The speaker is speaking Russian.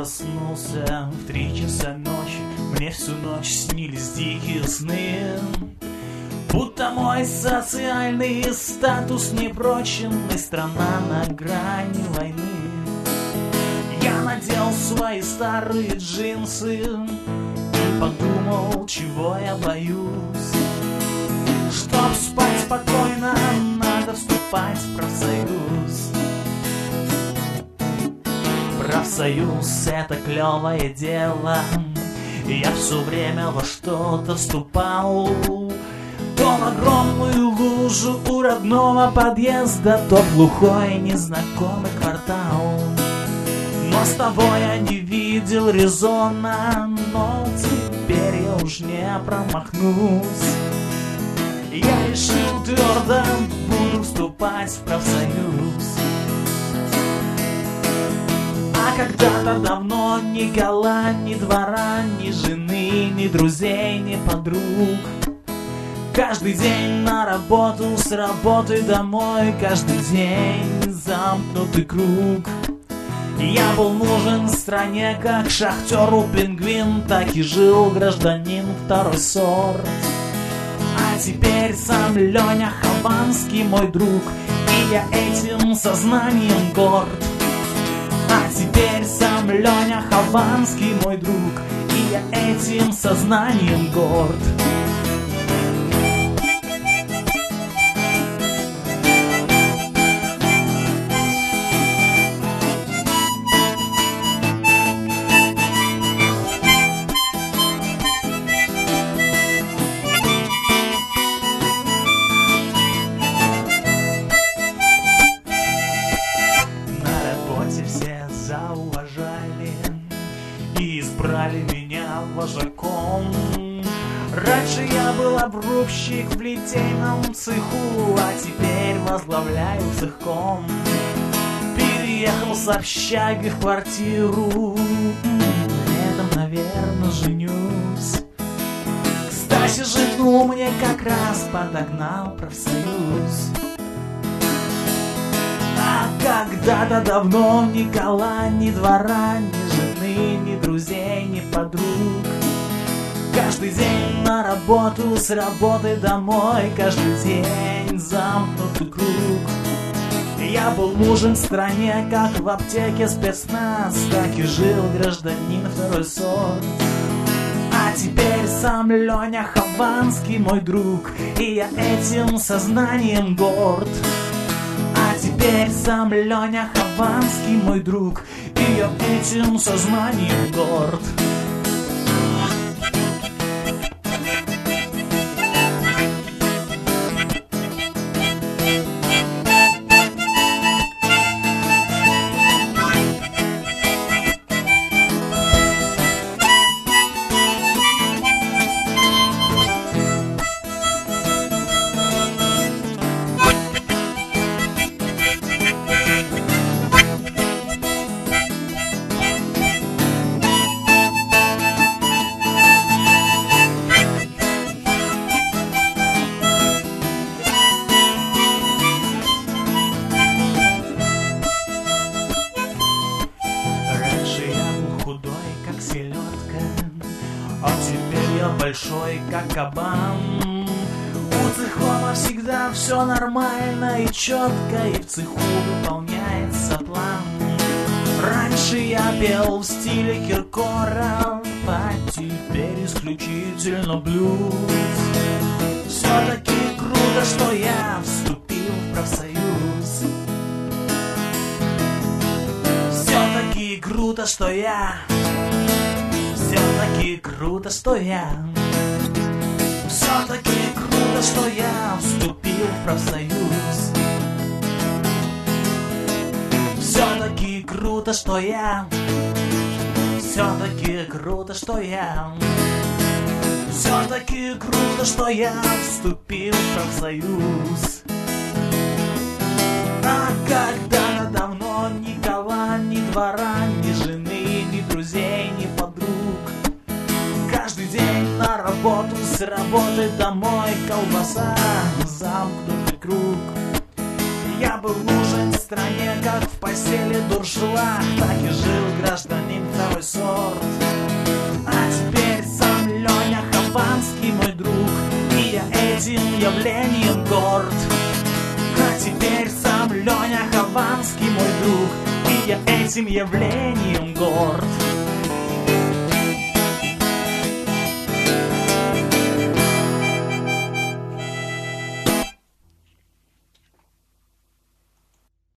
проснулся в 3 часа ночи. Мне всю ночь снились дикие сны, будто мой социальный статус непрочен, и страна на грани войны. Я надел свои старые джинсы и подумал, чего я боюсь. Чтоб спать спокойно, надо вступать в профсоюз. Профсоюз — это клевое дело. Я все время во что-то вступал. То в огромную лужу у родного подъезда, то в глухой незнакомый квартал. Но с тобой я не видел резона, но теперь я уж не промахнусь. Я решил твердо, буду вступать в профсоюз. А когда-то давно ни кола, ни двора, ни жены, ни друзей, ни подруг. Каждый день на работу, с работы домой, каждый день замкнутый круг. Я был нужен стране, как шахтеру пингвин, так и жил гражданин второй сорт. А теперь сам Леня Хованский мой друг, и я этим сознанием горд. А теперь сам Леня Хованский мой друг, и я этим сознанием горд. И избрали меня вожаком. Раньше я был обрубщик в литейном цеху, а теперь возглавляю цехком. Переехал с общаги в квартиру, на этом, наверное, женюсь. Кстати, жену мне как раз подогнал профсоюз. А когда-то давно ни кола, ни двора, ни жены, ни друзей, ни подруг. Каждый день на работу, с работы домой, каждый день замкнутый круг. Я был нужен стране, как в аптеке спецназ, так и жил гражданин второй сорт. А теперь сам Леня Хованский мой друг, и я этим сознанием горд. А теперь сам Леня Хованский мой друг, и я этим сознанием горд. А теперь я большой, как кабан. У цехова всегда все нормально и четко, и в цеху выполняется план. Раньше я пел в стиле Киркоров, а теперь исключительно блюз. Все-таки круто, что я вступил в профсоюз. Все-таки круто, что я... Все-таки круто, что я... Все-таки круто, что я вступил в профсоюз. Все-таки круто, что я... Все-таки круто, что я... Все-таки круто, что я вступил в профсоюз. А когда-то давно ни кола, ни двора, ни жены, ни друзей, ни подруг. Каждый день на работу, с работы домой, колбаса, замкнутый круг. Я был нужен стране, как в постели дуршлаг, так и жил гражданин второй явлением горд. А теперь сам Леня Хованский мой друг, и я этим явлением горд.